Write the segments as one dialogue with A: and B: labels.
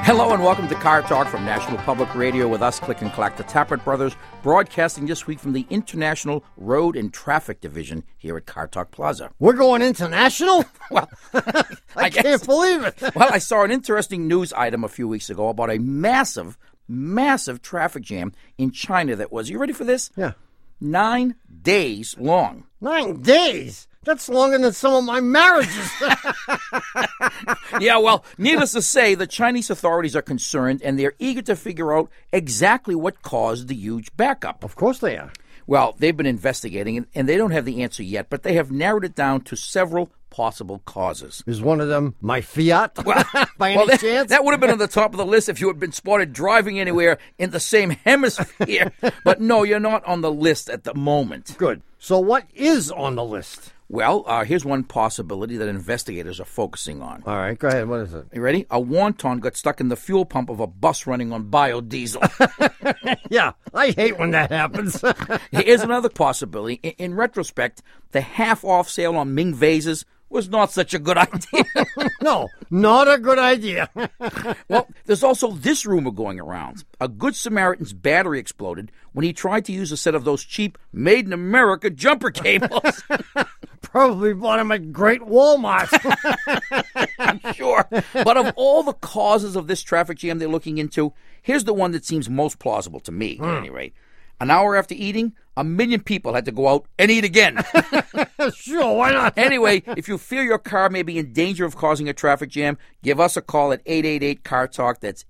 A: Hello and welcome to Car Talk from National Public Radio with us, Click and Clack, the Tappert Brothers, broadcasting this week from the International Road and Traffic Division here at Car Talk Plaza.
B: We're going international?
A: Well,
B: I can't believe it.
A: Well, I saw an interesting news item a few weeks ago about a massive traffic jam in China that was, you ready for this?
B: Yeah.
A: 9 days long.
B: 9 days? That's longer than some of my marriages.
A: Yeah, well, needless to say, the Chinese authorities are concerned, and they're eager to figure out exactly what caused the huge backup.
B: Of course they are.
A: Well, they've been investigating, and they don't have the answer yet, but they have narrowed it down to several possible causes.
B: Is one of them my Fiat?
A: Well,
B: by any chance?
A: That would have been on the top of the list if you had been spotted driving anywhere in the same hemisphere. But no, you're not on the list at the moment.
B: Good. So what is on the list?
A: Well, here's one possibility that investigators are focusing on.
B: All right, go ahead. What is it?
A: You ready? A wonton got stuck in the fuel pump of a bus running on biodiesel.
B: Yeah, I hate when that happens.
A: Here's another possibility. In retrospect, the half-off sale on Ming vases was not such a good idea.
B: No, not a good idea.
A: Well, there's also this rumor going around. A Good Samaritan's battery exploded when he tried to use a set of those cheap made-in-America jumper cables.
B: Probably bought them at Great Walmart.
A: I'm sure. But of all the causes of this traffic jam they're looking into, here's the one that seems most plausible to me, at any rate. An hour after eating, 1 million people had to go out and eat again.
B: Sure, why not?
A: Anyway, if you feel your car may be in danger of causing a traffic jam, give us a call at 888-CAR-TALK. That's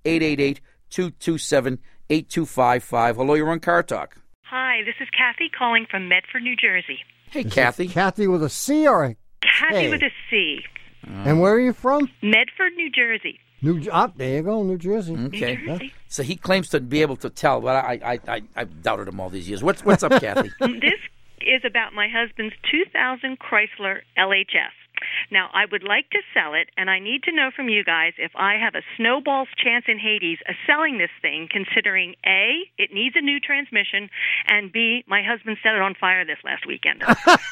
A: 888-227-8255. Hello, you're on Car Talk.
C: Hi, this is Kathy calling from Medford, New Jersey.
A: Hey, Kathy.
B: Kathy with a C or a
C: Kathy
B: K?
C: with a C.
B: And where are you from?
C: Medford, New Jersey.
B: There you go, New Jersey.
A: Okay.
C: New Jersey.
A: So he claims to be able to tell, but I've doubted him all these years. What's up, Kathy?
C: This is about my husband's 2000 Chrysler LHS. Now, I would like to sell it, and I need to know from you guys if I have a snowball's chance in Hades of selling this thing, considering A, it needs a new transmission, and B, my husband set it on fire this last weekend.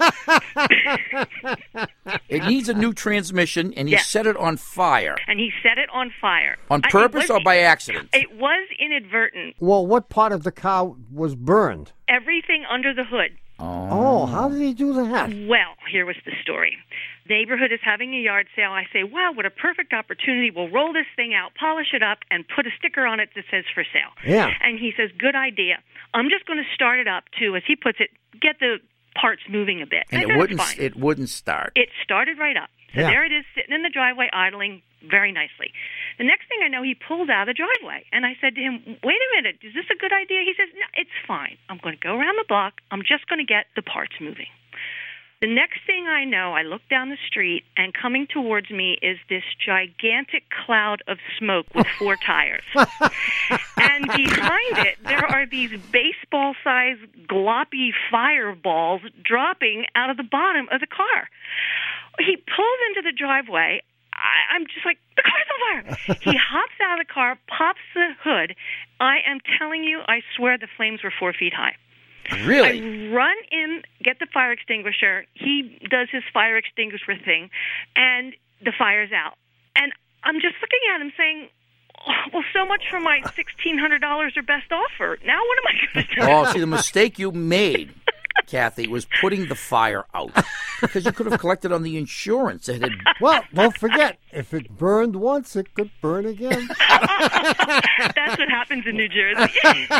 A: It needs a new transmission, and he
C: Yes.
A: set it on fire.
C: And he set it on fire.
A: On purpose or by accident?
C: It was inadvertent.
B: Well, what part of the car was burned?
C: Everything under the hood.
B: Oh, how did he do that?
C: Well, here was the story. Neighborhood is having a yard sale. I say, wow, what a perfect opportunity. We'll roll this thing out, polish it up, and put a sticker on it that says for sale.
B: Yeah.
C: And he says, good idea. I'm just going to start it up to, as he puts it, get the parts moving a bit.
A: And
C: I
A: it
C: said,
A: wouldn't.
C: "It's fine."
A: It wouldn't start.
C: It started right up. So
B: Yeah.
C: there it is, sitting in the driveway, idling very nicely. The next thing I know, he pulls out of the driveway. And I said to him, wait a minute, is this a good idea? He says, no, it's fine. I'm going to go around the block. I'm just going to get the parts moving. The next thing I know, I look down the street, and coming towards me is this gigantic cloud of smoke with 4 tires. And behind it, there are these baseball-sized, gloppy fireballs dropping out of the bottom of the car. He pulls into the driveway. I'm just like, the car's on fire. He hops out of the car, pops the hood. I am telling you, I swear the flames were 4 feet high.
A: Really?
C: I run in, get the fire extinguisher. He does his fire extinguisher thing, and the fire's out. And I'm just looking at him saying, oh, well, so much for my $1,600 or best offer. Now what am I going to do?
A: Oh, see, the mistake you made, Kathy, was putting the fire out. Because you could have collected on the insurance. It had...
B: Well, don't forget, if it burned once, it could burn again.
C: That's what happens in New Jersey.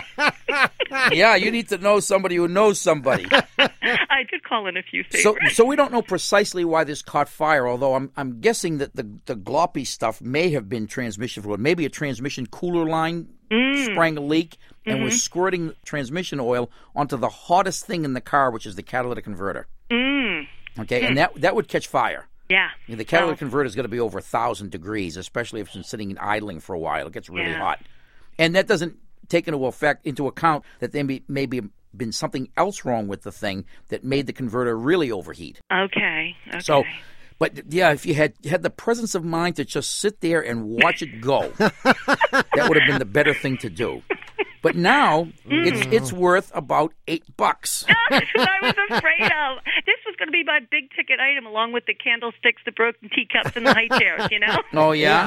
A: Yeah, you need to know somebody who knows somebody.
C: I did call in a few favors.
A: So we don't know precisely why this caught fire, although I'm guessing that the gloppy stuff may have been transmission fluid. Maybe a transmission cooler line sprang a leak and was squirting transmission oil onto the hottest thing in the car, which is the catalytic converter. Okay, and that would catch fire.
C: Yeah.
A: The catalytic converter is going to be over 1,000 degrees, especially if it's been sitting and idling for a while. It gets really hot. And that doesn't take into account that there may be been something else wrong with the thing that made the converter really overheat.
C: Okay.
A: So, but yeah, if you had the presence of mind to just sit there and watch it go, that would have been the better thing to do. But now it's worth about $8.
C: That's what I was afraid of. This was going to be my big ticket item, along with the candlesticks, the broken teacups, and the high chairs. You know?
A: Oh yeah.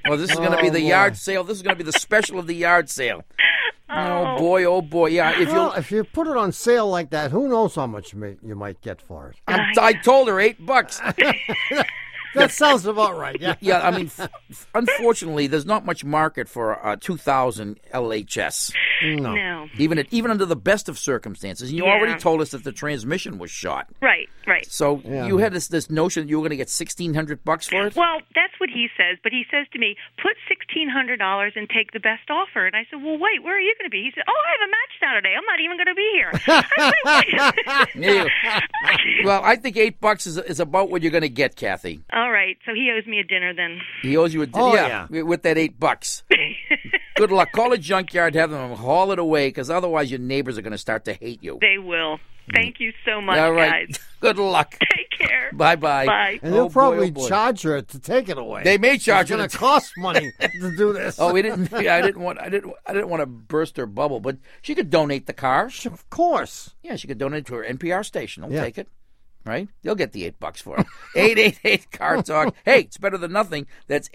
A: Oh, this is going to be the
B: boy.
A: yard sale. This is going to be the special of the yard sale. Oh boy, oh boy. Yeah,
B: If you put it on sale like that, who knows how much you might get for it?
A: I told her $8.
B: That sounds about right. Yeah.
A: Yeah, I mean, unfortunately, there's not much market for a 2000 LHS.
C: No.
A: Even under the best of circumstances. And you already told us that the transmission was shot.
C: Right.
A: So you had this notion that you were going to get $1,600 for it?
C: Well, that's what he says, but he says to me, put $1,600 and take the best offer. And I said, well, wait, where are you going to be? He said, oh, I have a match Saturday. I'm not even going to be here. I said,
A: Well, I think $8 is about what you're going to get, Kathy.
C: all right, so he owes me a dinner then.
A: He owes you a dinner.
B: Oh,
A: With that $8. Good luck. Call a junkyard, have them haul it away, because otherwise your neighbors are going to start to hate you.
C: They will. Thank you so much,
A: All right.
C: guys.
A: Good luck.
C: Take care.
A: Bye-bye.
C: Bye.
B: And they'll
A: Oh, boy,
B: probably
A: oh, boy.
B: charge her to take it away.
A: They may charge
B: It's
A: you
B: going
A: to
B: to cost money to do this.
A: Oh, we didn't. Yeah, I didn't want to burst her bubble, but she could donate the car.
B: Of course.
A: Yeah, she could donate to her NPR station. They'll
B: Yeah.
A: take it, right? They'll get the $8 for it. 888 Car Talk. Hey, it's better than nothing. That's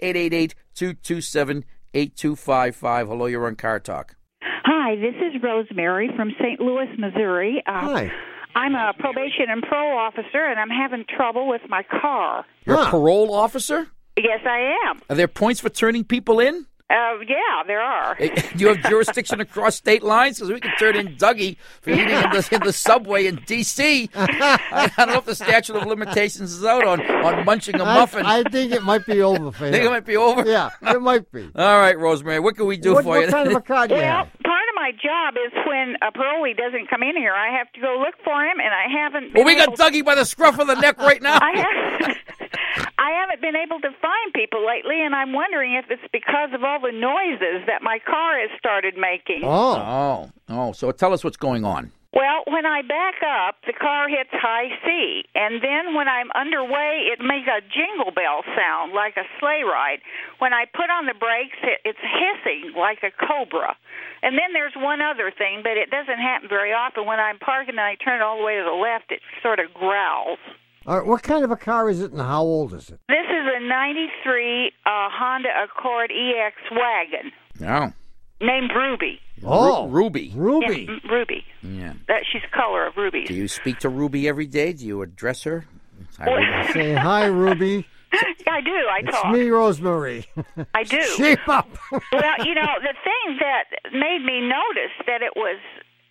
A: 888-227-8255. Hello, you're on Car Talk.
D: Hi, this is Rosemary from St. Louis, Missouri.
B: Hi.
D: I'm a probation and parole officer, and I'm having trouble with my car.
A: You're a parole officer?
D: Yes, I am.
A: Are there points for turning people in?
D: Yeah, there are.
A: Do you have jurisdiction across state lines? Because we can turn in Dougie for eating in the subway in D.C. I don't know if the statute of limitations is out on munching a muffin.
B: I think it might be over for
A: Think it
B: him.
A: might be over?
B: Yeah, it might be.
A: All right, Rosemary, what can we do for
B: What
A: you?
B: kind of a car do you
D: Well,
B: have?
D: part of my job is when a parolee doesn't come in here, I have to go look for him, and I haven't
A: Well,
D: been
A: we got
D: able
A: Dougie by the scruff of the neck right now.
D: I haven't been able to find people lately, and I'm wondering if it's because of all the noises that my car has started making.
B: Oh.
A: So tell us what's going on.
D: Well, when I back up, the car hits high C, and then when I'm underway, it makes a jingle bell sound like a sleigh ride. When I put on the brakes, it's hissing like a cobra. And then there's one other thing, but it doesn't happen very often. When I'm parking and I turn all the way to the left, it sort of growls.
B: All right, what kind of a car is it and how old is it?
D: This is a 93 Honda Accord EX wagon
A: Oh.
D: named Ruby.
B: Oh,
A: Ruby.
B: Ruby.
D: Yeah, Ruby.
A: Yeah.
D: She's color of rubies.
A: Do you speak to Ruby every day? Do you address her?
B: Say hi, Ruby.
D: I do. I
B: It's
D: talk.
B: me, Rosemary.
D: I do.
B: Shape up.
D: Well, the thing that made me notice that it was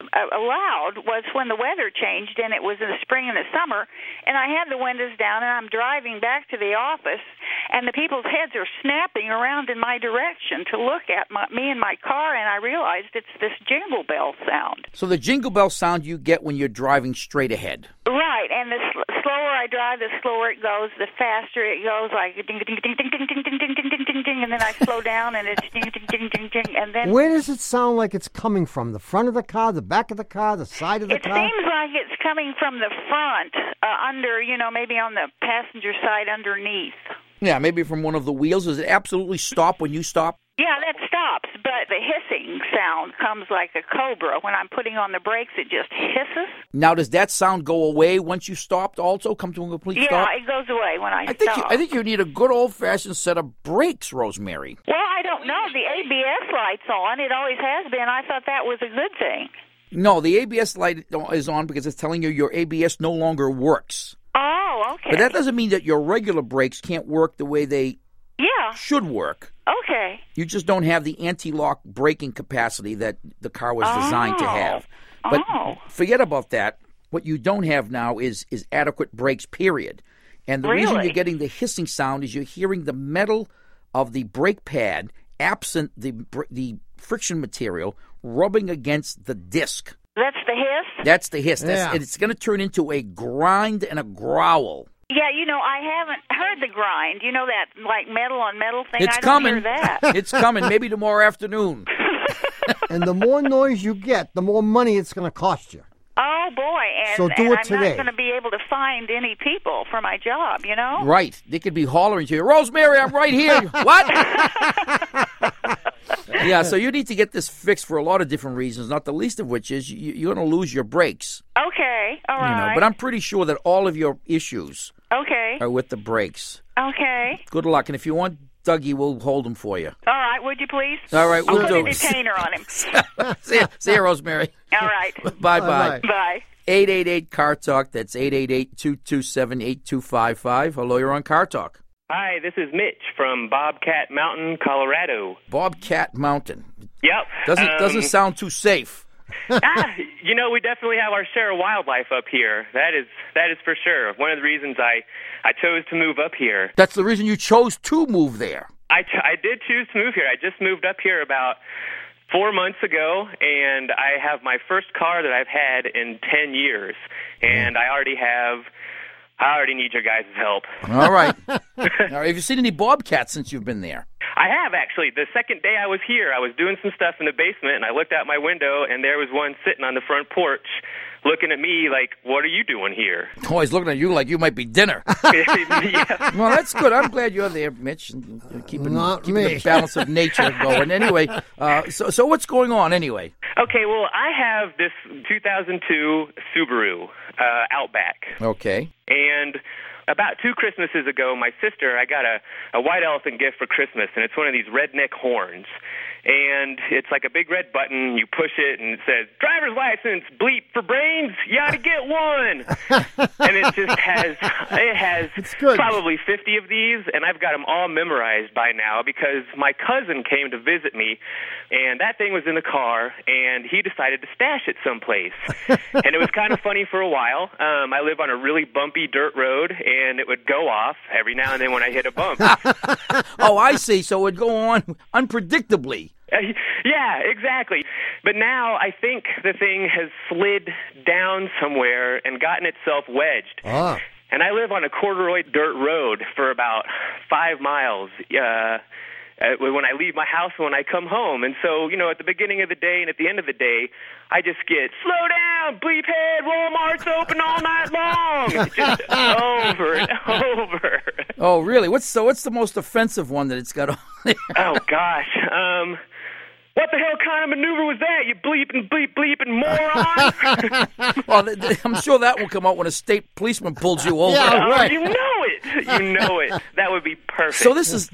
D: allowed was when the weather changed, and it was in the spring and the summer, and I had the windows down, and I'm driving back to the office, and the people's heads are snapping around in my direction to look at me and my car, and I realized it's this jingle bell sound.
A: So the jingle bell sound you get when you're driving straight ahead.
D: Right, and the slower I drive, the slower it goes, the faster it goes, like ding, ding, ding, ding, ding, ding, ding, ding, ding, ding, ding, ding, and then I slow down, and it's ding, ding, ding, ding, ding, and then...
B: Where does it sound like it's coming from? The front of the car, the back of the car, the side of the
D: It
B: car?
D: seems like it's coming from the front, under, maybe on the passenger side underneath.
A: Yeah, maybe from one of the wheels. Does it absolutely stop when you stop?
D: Yeah, that stops, but the hissing sound comes like a cobra. When I'm putting on the brakes, it just hisses.
A: Now, does that sound go away once you stopped also? Come to a complete stop?
D: Yeah, it goes away when I stop.
A: I think you need a good old-fashioned set of brakes, Rosemary.
D: Well, I don't know. The ABS light's on. It always has been. I thought that was a good thing.
A: No, the ABS light is on because it's telling you your ABS no longer works.
D: Oh, okay.
A: But that doesn't mean that your regular brakes can't work the way they should work.
D: Okay.
A: You just don't have the anti-lock braking capacity that the car was designed to have. But forget about that. What you don't have now is adequate brakes, period. And the reason you're getting the hissing sound is you're hearing the metal of the brake pad, absent the friction material, rubbing against the disc.
D: That's the hiss?
A: That's the hiss.
B: Yeah.
A: And it's going to turn into a grind and a growl.
D: Yeah, I haven't heard the grind. You know that, like, metal on metal thing?
A: It's
D: I
A: coming.
D: don't hear that.
A: It's coming. Maybe tomorrow afternoon.
B: And the more noise you get, the more money it's going to cost you.
D: Oh, boy. And,
B: So do
D: and
B: it
D: I'm
B: today.
D: not going to be able to find any people for my job,
A: Right. They could be hollering to you, Rosemary, I'm right here. What? Yeah, so you need to get this fixed for a lot of different reasons, not the least of which is you're going to lose your brakes.
D: Okay, all right.
A: But I'm pretty sure that all of your issues
D: Okay,
A: are with the brakes.
D: okay.
A: Good luck. And if you want Dougie will hold him for you.
D: All right, would you please?
A: All right, we'll
D: I'll
A: do
D: put a
A: it.
D: detainer on him.
A: See ya, Rosemary.
D: All right.
A: Bye-bye.
D: Bye.
A: 888-CAR Talk. That's 888-227-8255. Hello, you're on Car Talk.
E: Hi, this is Mitch from Bobcat Mountain, Colorado.
A: Bobcat Mountain.
E: Yep.
A: Doesn't sound too safe.
E: We definitely have our share of wildlife up here. That is for sure. One of the reasons I chose to move up here.
A: That's the reason you chose to move there.
E: I did choose to move here. I just moved up here about 4 months ago, and I have my first car that I've had in 10 years. And I already need your guys' help.
A: All right. Now, have you seen any bobcats since you've been there?
E: I have, actually. The second day I was here, I was doing some stuff in the basement, and I looked out my window, and there was one sitting on the front porch looking at me like, what are you doing here?
A: Oh, he's looking at you like you might be dinner.
E: Yeah.
A: Well, that's good. I'm glad you're there, Mitch, and keeping the balance of nature going. Anyway, so what's going on anyway?
E: Okay, well, I have this 2002 Subaru Outback.
A: Okay.
E: And about 2 Christmases ago, my sister, I got a white elephant gift for Christmas, and it's one of these redneck horns. And it's like a big red button. You push it, and it says, driver's license, bleep for brains, you ought to get one. And it just has probably 50 of these, and I've got them all memorized by now because my cousin came to visit me, and that thing was in the car, and he decided to stash it someplace. And it was kind of funny for a while. I live on a really bumpy dirt road, and it would go off every now and then when I hit a bump.
A: Oh, I see. So it would go on unpredictably.
E: Yeah, exactly. But now I think the thing has slid down somewhere and gotten itself wedged.
B: Ah.
E: And I live on a corduroy dirt road for about 5 miles when I leave my house and when I come home. And so, at the beginning of the day and at the end of the day, I just get, slow down, bleep head, Walmart's open all night long. Just over and over.
A: Oh, really? What's the most offensive one that it's got on there?
E: Oh, gosh. What the hell kind of maneuver was that, you bleeping moron?
A: Well, I'm sure that will come out when a state policeman pulls you over.
B: Yeah, right.
E: You know it. That would be perfect.
A: So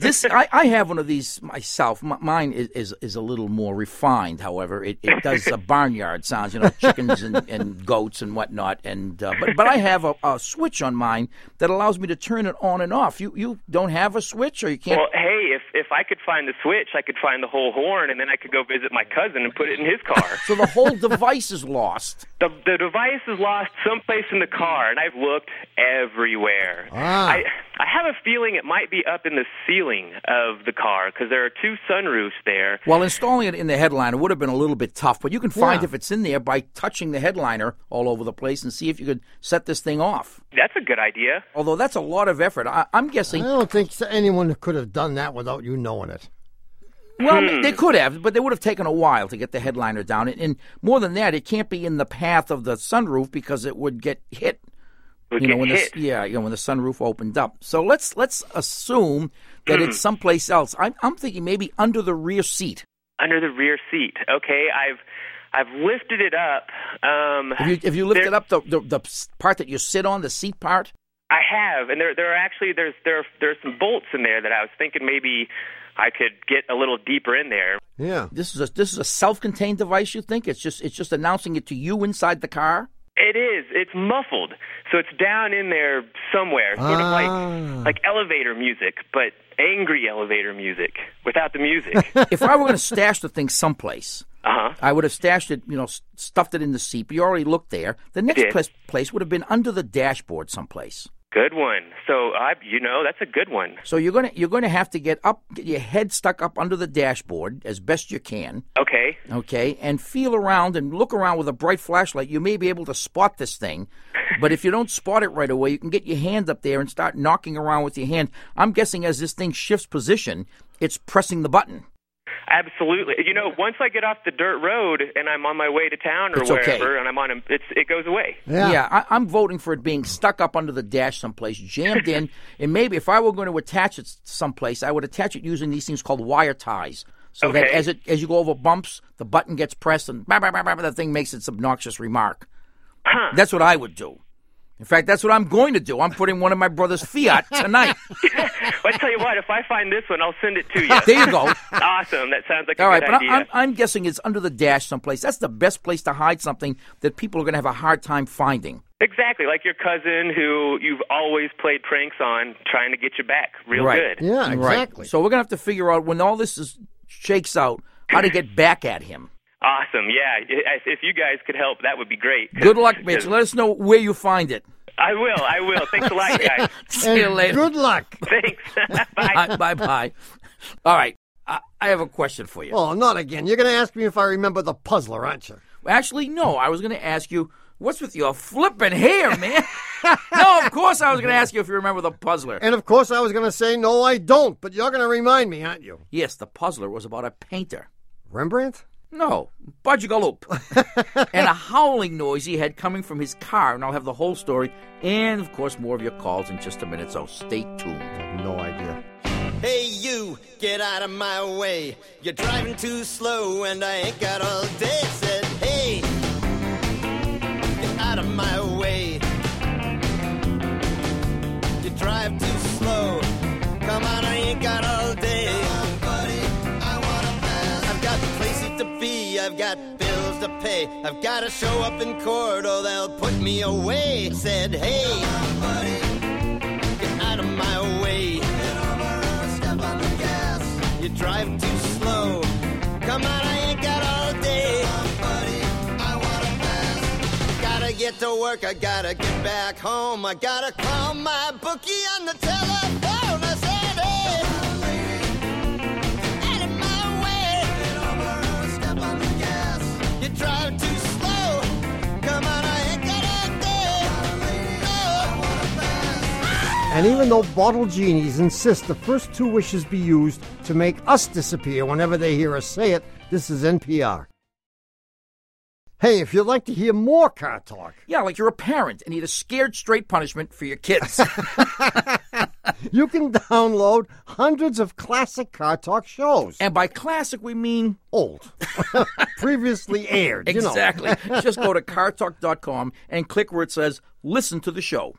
A: I have one of these myself. Mine is a little more refined, however. It does barnyard sounds, chickens and goats and whatnot. And but I have a switch on mine that allows me to turn it on and off. You don't have a switch, or you can't?
E: Well, hey, if I could find the switch, I could find the whole horn, and then I could go visit my cousin and put it in his car.
A: So the whole device is lost.
E: The device is lost someplace in the car, and I've looked everywhere.
B: Ah.
E: I have a feeling it might be up in the ceiling of the car because there are 2 sunroofs there.
A: Well, installing it in the headliner would have been a little bit tough, but you can find if it's in there by touching the headliner all over the place and see if you could set this thing off.
E: That's a good idea.
A: Although that's a lot of effort. I'm guessing.
B: I don't think anyone could have done that without you knowing it.
A: Well, they could have, but they would have taken a while to get the headliner down. And more than that, it can't be in the path of the sunroof because it would get hit. When the sunroof opened up. So let's assume that it's someplace else. I'm thinking maybe under the rear seat.
E: Under the rear seat. Okay, I've lifted it up.
A: Have you lifted up the part that you sit on, the seat part?
E: I have, and there are actually there's some bolts in there that I was thinking maybe I could get a little deeper in there.
B: Yeah.
A: This is a self-contained device, you think? It's just announcing it to you inside the car?
E: It is. It's muffled, so it's down in there somewhere, sort of like elevator music, but angry elevator music without the music.
A: If I were going to stash the thing someplace, I would have stashed it, stuffed it in the seat. But you already looked there. The next place would have been under the dashboard someplace.
E: Good one. So that's a good one.
A: So you're gonna have to get your head stuck up under the dashboard as best you can.
E: Okay.
A: Okay, and feel around and look around with a bright flashlight. You may be able to spot this thing, but if you don't spot it right away, you can get your hand up there and start knocking around with your hand. I'm guessing as this thing shifts position, it's pressing the button.
E: Absolutely. Once I get off the dirt road and I'm on my way to town or wherever, and I'm on it goes away.
A: Yeah, I'm voting for it being stuck up under the dash someplace, jammed in, and maybe if I were going to attach it someplace, I would attach it using these things called wire ties. So that as you go over bumps, the button gets pressed and the thing makes its obnoxious remark. That's what I would do. In fact, that's what I'm going to do. I'm putting one of my brother's Fiat tonight.
E: Well, I tell you what, if I find this one, I'll send it to you.
A: There you go.
E: Awesome. That sounds like
A: All
E: a
A: right,
E: good
A: but
E: idea.
A: I'm guessing it's under the dash someplace. That's the best place to hide something that people are going to have a hard time finding.
E: Exactly, like your cousin who you've always played pranks on, trying to get you back real
A: Right.
E: good.
B: Yeah, exactly.
A: Right. So we're going to have to figure out, when all this shakes out, how to get back at him.
E: Awesome, yeah. If you guys could help, that would be great.
A: Good luck, Mitch. Let us know where you find it.
E: I will. Thanks a lot, guys.
A: See you
B: And
A: later.
B: good luck.
E: Thanks. Bye.
A: Bye-bye. All right. I have a question for you.
B: Oh, not again. You're going to ask me if I remember the puzzler, aren't you?
A: Actually, no. I was going to ask you, what's with your flipping hair, man? No, of course I was going to ask you if you remember the puzzler.
B: And of course I was going to say, no, I don't, but you're going to remind me, aren't you?
A: Yes, the puzzler was about a painter.
B: Rembrandt?
A: No, Budgegaloop. And a howling noise he had coming from his car. And I'll have the whole story and, of course, more of your calls in just a minute, so stay tuned.
B: No idea.
F: Hey, you, get out of my way. You're driving too slow and I ain't got all day. Said, hey, get out of my way. You drive too slow. Come on, I ain't got all day. Come on, buddy, I wanna pass. I've got places to be, I've got bills to pay. I've got to show up in court or they'll put me away. Said, hey, come on, buddy, get out of my way. You drive too slow. Come on, I ain't got all day. Buddy, I wanna pass. Gotta get to work, I gotta get back home. I gotta call my bookie on the telephone. I said, hey, out of my way. Get over, step on the gas. You drive too slow. Come on, I ain't got all day. No, I wanna pass.
B: And even though bottle genies insist the first two wishes be used to make us disappear whenever they hear us say it, this is NPR. Hey, if you'd like to hear more car talk,
A: Yeah, like you're a parent and need a scared straight punishment for your kids.
B: you can download hundreds of classic car talk shows.
A: And by classic, we mean
B: Old. Previously aired, you know.
A: exactly. Just go to cartalk.com and click where it says listen to the show.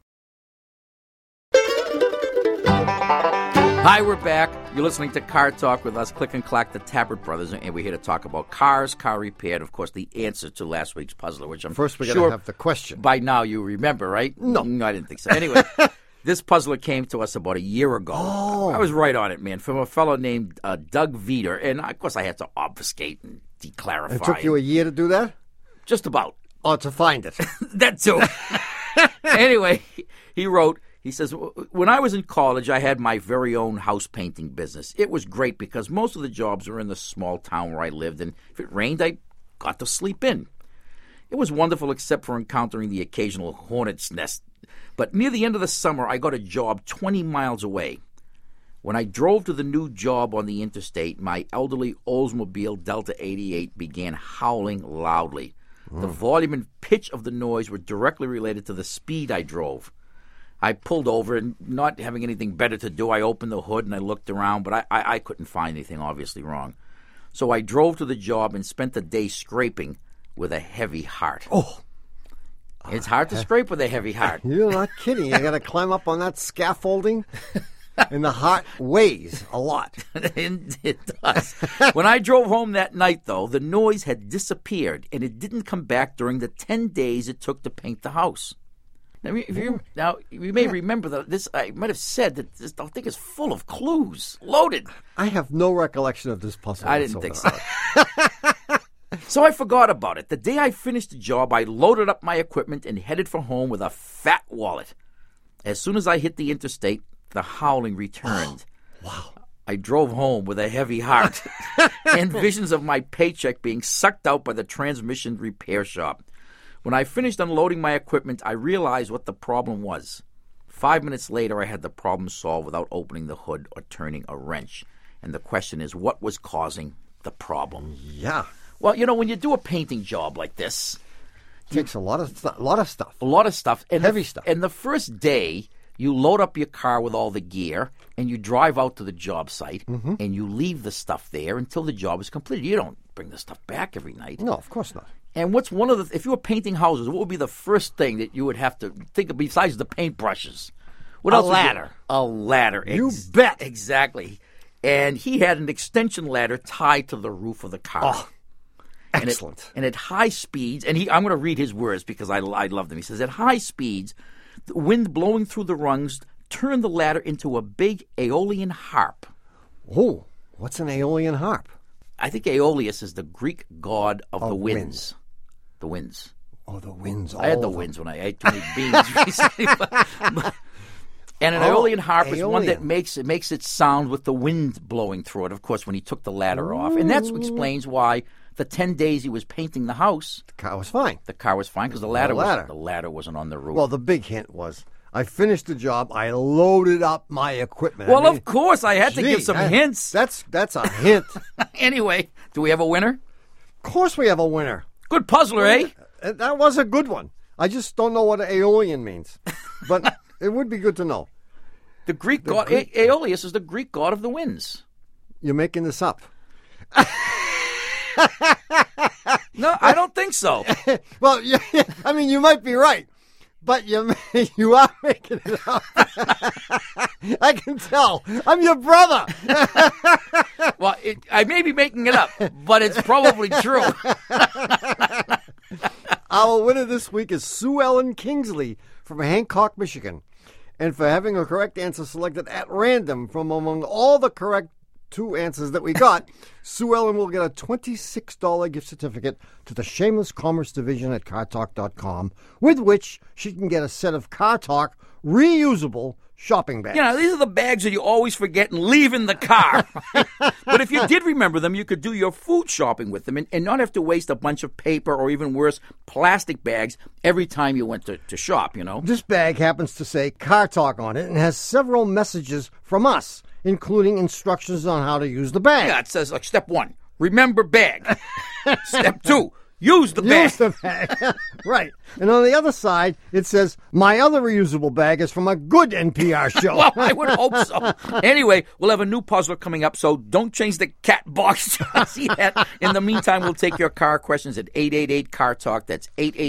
A: Hi, we're back. You're listening to Car Talk with us, Click and Clack, the Tappert Brothers, and we're here to talk about cars, car repair, and, of course, the answer to last week's puzzler, which I'm
B: First, we're going
A: sure
B: to have the question.
A: by now you remember, right? No, I didn't think so. Anyway, this puzzler came to us about a year ago.
B: Oh.
A: I was right on it, man, from a fellow named Doug Veeder, and, of course, I had to obfuscate and declarify.
B: It took you a year to do that?
A: Just about.
B: Or to find it?
A: That too. Anyway, he wrote, he says, when I was in college, I had my very own house painting business. It was great because most of the jobs were in the small town where I lived, and if it rained, I got to sleep in. It was wonderful except for encountering the occasional hornet's nest. But near the end of the summer, I got a job 20 miles away. When I drove to the new job on the interstate, my elderly Oldsmobile Delta 88 began howling loudly. The volume and pitch of the noise were directly related to the speed I drove. I pulled over, and not having anything better to do, I opened the hood and I looked around, but I couldn't find anything obviously wrong. So I drove to the job and spent the day scraping with a heavy heart.
B: Oh.
A: It's hard to scrape with a heavy heart.
B: You're not kidding. You got to climb up on that scaffolding, and the heart weighs a lot.
A: And it does. When I drove home that night, though, the noise had disappeared, and it didn't come back during the 10 days it took to paint the house. Now, you may remember that this. I might have said that this whole thing is full of clues, loaded.
B: I have no recollection of this puzzle.
A: I didn't think
B: whatsoever.
A: so. So I forgot about it. The day I finished the job, I loaded up my equipment and headed for home with a fat wallet. As soon as I hit the interstate, the howling returned.
B: Wow.
A: I drove home with a heavy heart and visions of my paycheck being sucked out by the transmission repair shop. When I finished unloading my equipment, I realized what the problem was. 5 minutes later, I had the problem solved without opening the hood or turning a wrench. And the question is, what was causing the problem?
B: Yeah.
A: Well, you know, when you do a painting job like this,
B: Takes a lot of stuff.
A: a lot of stuff. And
B: Heavy stuff.
A: And the first day, you load up your car with all the gear, and you drive out to the job site, and you leave the stuff there until the job is completed. You don't bring the stuff back every night.
B: No, of course not.
A: And what's if you were painting houses, what would be the first thing that you would have to think of besides the paintbrushes? What else? A ladder.
B: You bet.
A: Exactly. And he had an extension ladder tied to the roof of the car.
B: Oh, excellent.
A: And at high speeds, and I'm going to read his words because I love them. He says, at high speeds, the wind blowing through the rungs turned the ladder into a big Aeolian harp.
B: Oh, what's an Aeolian harp?
A: I think Aeolus is the Greek god of the winds. The winds.
B: Oh, the winds.
A: I had the winds when I ate too many beans recently. And an Aeolian harp is one that makes it sound with the wind blowing through it, of course, when he took the ladder off. And that explains why the 10 days he was painting the house,
B: the car was fine.
A: The car was fine because the ladder wasn't on the roof.
B: Well, the big hint was I finished the job. I loaded up my equipment.
A: Well, of course, I had to give some hints.
B: That's a hint.
A: Anyway, do we have a winner?
B: Of course we have a winner.
A: Good puzzler, eh?
B: That was a good one. I just don't know what Aeolian means. But it would be good to know.
A: The Greek god, Aeolus is the Greek god of the winds.
B: You're making this up.
A: No, I don't think so.
B: Well, I mean, you might be right, but you are making it up. I can tell. I'm your brother.
A: Well, I may be making it up, but it's probably true.
B: Our winner this week is Sue Ellen Kingsley from Hancock, Michigan. And for having a correct answer selected at random from among all the correct 2 answers that we got, Sue Ellen will get a $26 gift certificate to the Shameless Commerce Division at CarTalk.com, with which she can get a set of Car Talk reusable shopping bags.
A: You know, these are the bags that you always forget and leave in the car. But if you did remember them, you could do your food shopping with them and not have to waste a bunch of paper or even worse, plastic bags every time you went to shop, you know.
B: This bag happens to say Car Talk on it and has several messages from us, including instructions on how to use the bag.
A: Yeah, it says, like, step 1, remember bag. Step 2, use the bag.
B: Use the bag. Right. And on the other side, it says, my other reusable bag is from a good NPR show.
A: Well, I would hope so. Anyway, we'll have a new puzzler coming up, so don't change the cat box. See that? In the meantime, we'll take your car questions at 888-CAR-TALK. That's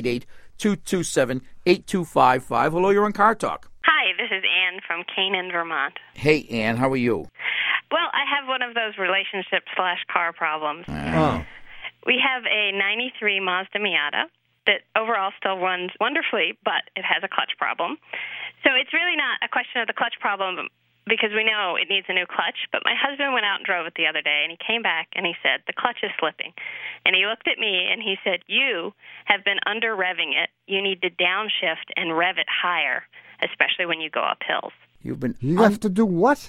A: 888-227-8255. Hello, you're on Car Talk.
G: Hi, this is Ann from Canaan, Vermont.
A: Hey, Ann, how are you?
G: Well, I have one of those relationship/car problems.
B: Oh.
G: We have a 93 Mazda Miata that overall still runs wonderfully, but it has a clutch problem. So it's really not a question of the clutch problem because we know it needs a new clutch, but my husband went out and drove it the other day, and he came back and he said, the clutch is slipping. And he looked at me and he said, you have been under-revving it. You need to downshift and rev it higher, especially when you go up hills.
B: You have to do what?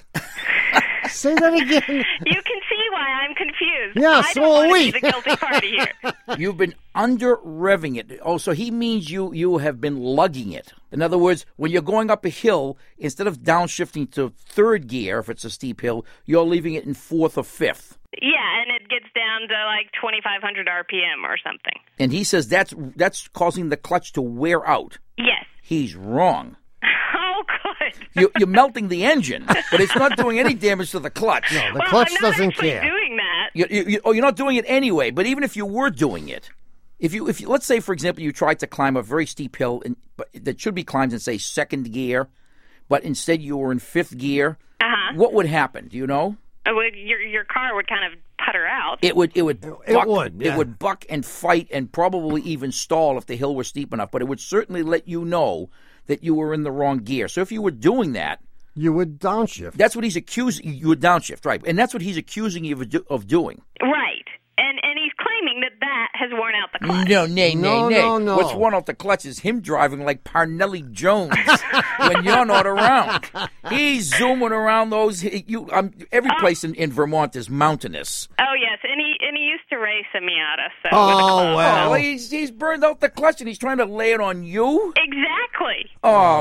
B: Say that again.
G: You can see why I'm confused.
B: Yeah,
G: I
B: so
G: don't
B: are
G: want
B: we.
G: to be the guilty party here.
A: You've been under-revving it. Oh, so he means you have been lugging it. In other words, when you're going up a hill, instead of downshifting to 3rd gear, if it's a steep hill, you're leaving it in 4th or 5th.
G: Yeah, and it gets down to like 2,500 RPM or something.
A: And he says that's causing the clutch to wear out.
G: Yes.
A: He's wrong.
G: Oh, good.
A: You're melting the engine, but it's not doing any damage to the clutch.
B: No, the clutch
G: I'm not
B: doesn't
G: actually
B: care.
G: doing that.
A: You're not doing it anyway. But even if you were doing it, if you let's say, for example, you tried to climb a very steep hill that should be climbed in, say, 2nd gear, but instead you were in 5th gear, what would happen? Do you know?
G: Your car would kind of putter out.
A: It would
B: yeah.
A: buck and fight and probably even stall if the hill were steep enough. But it would certainly let you know that you were in the wrong gear. So if you were doing that,
B: you would downshift.
A: That's what he's accusing you would downshift, right? And that's what he's accusing you of doing.
G: Right. And he's claiming that has worn out the clutch.
A: No.
B: No.
A: What's worn out the clutch is him driving like Parnelli Jones when you're not around. He's zooming around those. Every place in Vermont is mountainous.
G: Oh yes, and he used to race a Miata. So
B: well,
A: he's burned out the clutch and he's trying to lay it on you.
G: Exactly.
A: Oh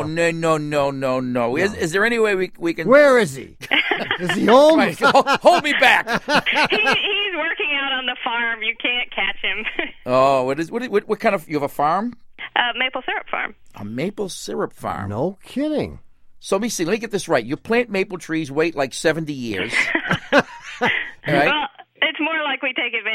A: no. Is there any way we can?
B: Where is he? Is he home?
A: Right, hold me back.
G: He's working out on the farm. You can't catch him.
A: Oh, what kind of? You have a farm?
G: Maple syrup farm.
A: A maple syrup farm.
B: No kidding.
A: So let me get this right. You plant maple trees, wait like 70 years. Right?
G: Well, it's more like we take advantage of the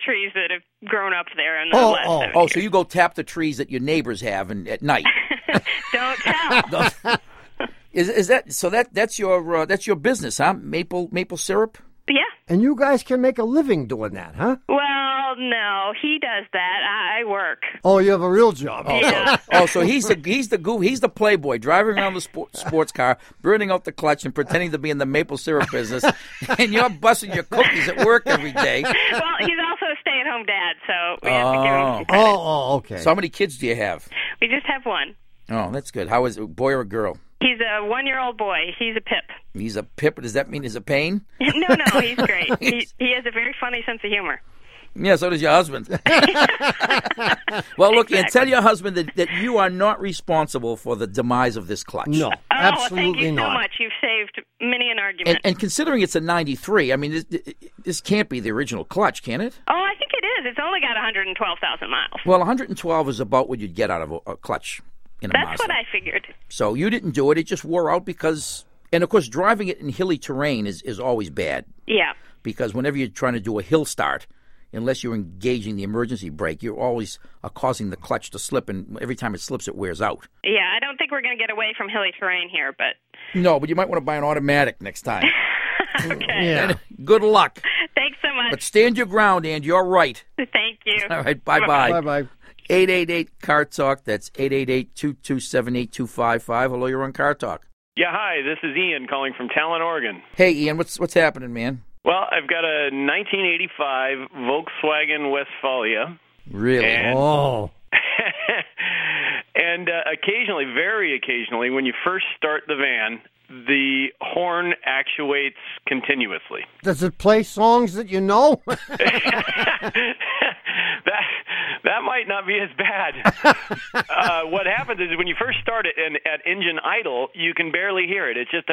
G: trees that have grown up there in the last 7 years.
A: So you go tap the trees that your neighbors have at night.
G: Don't tell.
A: Is that so? That's your business, huh? Maple syrup.
G: Yeah.
B: And you guys can make a living doing that, huh?
G: Well, no, he does that. I work.
B: Oh, you have a real job.
G: Yeah.
A: So he's the playboy driving around the sports car, burning out the clutch and pretending to be in the maple syrup business, and you're busting your cookies at work every day.
G: Well, he's also a stay-at-home dad, so we have to give him some credit.
B: Okay.
A: So how many kids do you have?
G: We just have one.
A: Oh, that's good. How is it, a boy or a girl?
G: He's a 1-year-old boy. He's a pip.
A: He's a pip. Does that mean he's a pain?
G: No, he's great. He has a very funny sense of humor.
A: Yeah, so does your husband. Well, look, and tell your husband that you are not responsible for the demise of this clutch.
B: No, absolutely
G: thank you
B: not.
G: so much. You've saved many an argument.
A: And considering it's a 93, I mean, this can't be the original clutch, can it?
G: Oh, I think it is. It's only got 112,000 miles.
A: Well, 112 is about what you'd get out of a clutch in a
G: That's
A: Mazda.
G: what I figured.
A: So you didn't do it. It just wore out because... And, of course, driving it in hilly terrain is always bad.
G: Yeah.
A: Because whenever you're trying to do a hill start, unless you're engaging the emergency brake, you're always causing the clutch to slip, and every time it slips, it wears out.
G: Yeah, I don't think we're going to get away from hilly terrain here, but...
A: No, but you might want to buy an automatic next time.
G: Okay.
B: Yeah.
A: And good luck.
G: Thanks so much.
A: But stand your ground, and you're right.
G: Thank you.
A: All right, bye-bye.
B: Bye-bye.
A: 888-CAR TALK. That's 888-227-8255. Hello, you're on Car Talk.
H: Yeah, hi, this is Ian calling from Talon, Oregon.
A: Hey, Ian, what's happening, man?
H: Well, I've got a 1985 Volkswagen Westfalia.
A: Really?
H: And, and occasionally, very occasionally, when you first start the van, the horn actuates continuously.
B: Does it play songs that you know?
H: That might not be as bad. What happens is when you first start it and at engine idle, you can barely hear it. It's just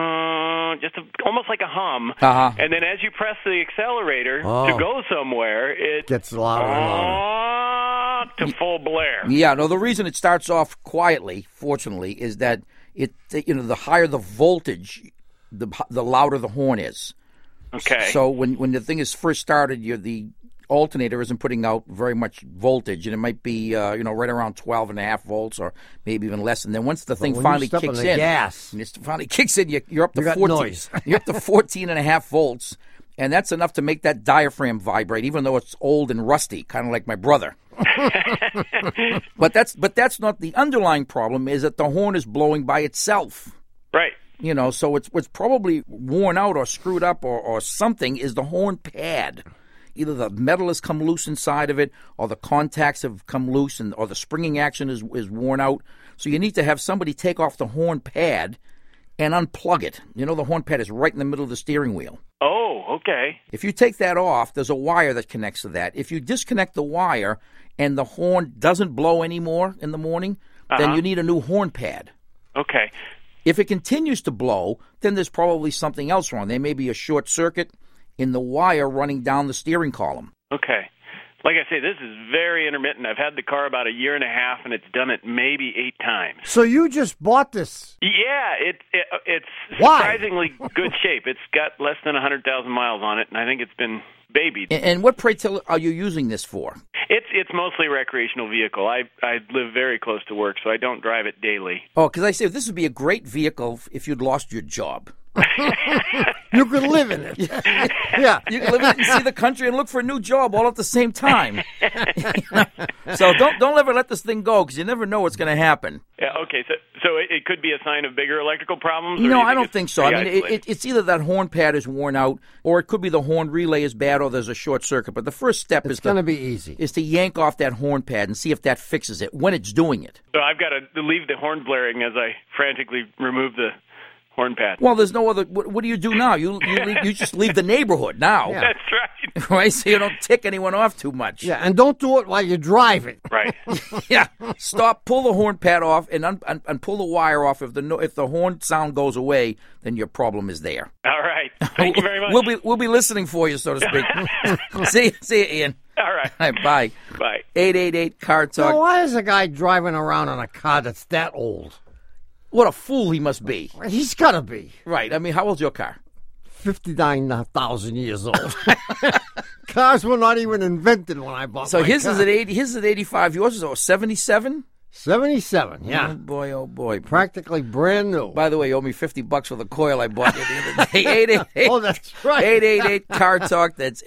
H: almost like a hum.
A: Uh-huh.
H: And then as you press the accelerator to go somewhere, it
B: Gets louder and louder.
H: to full blare.
A: Yeah, no, the reason it starts off quietly, fortunately, is that the higher the voltage, the louder the horn is.
H: Okay.
A: So when the thing is first started, the alternator isn't putting out very much voltage, and it might be right around 12.5 volts or maybe even less. And then once the thing
B: when
A: finally
B: you step
A: kicks
B: on the
A: in,
B: gas.
A: and it finally kicks in, you're up to
B: You got
A: 14.
B: noise.
A: You're up to 14.5 volts, and that's enough to make that diaphragm vibrate, even though it's old and rusty, kind of like my brother. But that's not the underlying problem. Is that the horn is blowing by itself.
H: Right.
A: So what's probably worn out or screwed up or something is the horn pad. Either the metal has come loose inside of it, or the contacts have come loose, or the springing action is worn out. So you need to have somebody take off the horn pad and unplug it. The horn pad is right in the middle of the steering wheel.
H: Oh, okay.
A: If you take that off, there's a wire that connects to that. If you disconnect the wire and the horn doesn't blow anymore in the morning, then you need a new horn pad.
H: Okay.
A: If it continues to blow, then there's probably something else wrong. There may be a short circuit in the wire running down the steering column.
H: Okay. Like I say, this is very intermittent. I've had the car about a year and a half, and it's done it maybe 8 times.
B: So you just bought this?
H: Yeah, it's
B: Why?
H: surprisingly good shape. It's got less than 100,000 miles on it, and I think it's been babied.
A: And what, pray tell, are you using this for?
H: It's mostly a recreational vehicle. I live very close to work, so I don't drive it daily.
A: Oh, because I say this would be a great vehicle if you'd lost your job.
B: You could live in it. Yeah.
A: You can live in it and see the country and look for a new job all at the same time. So don't ever let this thing go, because you never know what's going to happen.
H: Yeah. Okay. So it could be a sign of bigger electrical problems.
A: No, I don't think so. I mean,
H: pretty
A: it's either that horn pad is worn out, or it could be the horn relay is bad, or there's a short circuit. But the first step
B: It's going to be easy.
A: is to yank off that horn pad and see if that fixes it when it's doing it.
H: So I've got to leave the horn blaring as I frantically remove the horn pad.
A: Well, there's no other. What do you do now? You just leave the neighborhood now,
B: Yeah.
H: That's right.
A: right? So you don't tick anyone off too much.
B: Yeah, and don't do it while you're driving.
H: Right.
A: Yeah. Stop. Pull the horn pad off and pull the wire off. If the horn sound goes away, then your problem is there.
H: All right. Thank you very much.
A: We'll be listening for you, so to speak. see you, Ian.
H: All right.
A: All right, bye.
H: Bye.
A: 888-CAR TALK.
B: Now, why is a guy driving around in a car that's that old?
A: What a fool he must be.
B: He's got to be.
A: Right. I mean, how old's your car?
B: 59,000 years old. cars were not even invented when I bought
A: So
B: my
A: his
B: car.
A: is at 80. His is at 85. Yours is 77.
B: 77, yeah.
A: Oh boy.
B: Practically brand new.
A: By the way, you owe me $50 for the coil I bought you the other day. 888.
B: Oh, that's right.
A: 888 Car Talk. That's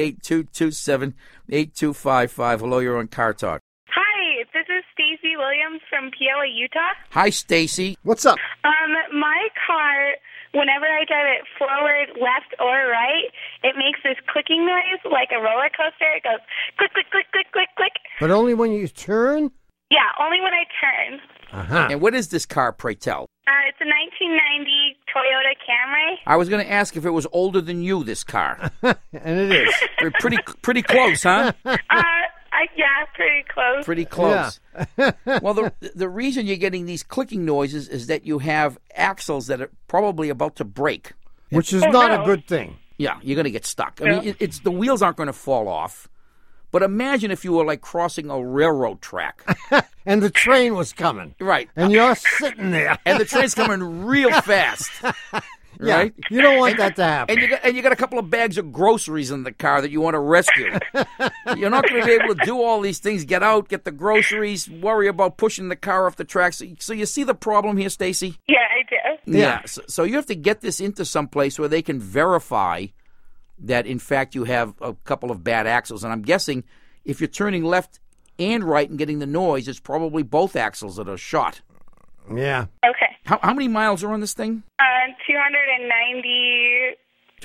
A: 888-227-8255. Hello, you're on Car Talk.
I: Hi, this is Stacy Williams from Puyallup, Utah.
A: Hi, Stacy.
B: What's up?
I: My car, whenever I drive it forward, left, or right, it makes this clicking noise like a roller coaster. It goes click, click, click, click, click, click.
B: But only when you turn?
I: Yeah, only when I turn.
B: Uh-huh.
A: And what is this car, pray tell?
I: It's a 1990 Toyota Camry.
A: I was going to ask if it was older than you, this car.
B: And it is.
A: They're pretty close, huh?
I: Yeah, pretty close.
A: Pretty close. Yeah. Well, the reason you're getting these clicking noises is that you have axles that are probably about to break.
B: Which is not a good thing.
A: Yeah, you're going to get stuck. I mean, it's the wheels aren't going to fall off. But imagine if you were like crossing a railroad track.
B: And the train was coming.
A: Right.
B: And you're sitting there.
A: And the train's coming real fast. Right?
B: Yeah, you don't want that to happen.
A: And you got a couple of bags of groceries in the car that you want to rescue. You're not going to be able to do all these things, get out, get the groceries, worry about pushing the car off the track. So you see the problem here, Stacy?
I: Yeah, I do.
A: Yeah. So you have to get this into some place where they can verify that, in fact, you have a couple of bad axles. And I'm guessing if you're turning left and right and getting the noise, it's probably both axles that are shot.
B: Yeah.
I: Okay.
A: How many miles are on this thing?
I: 290.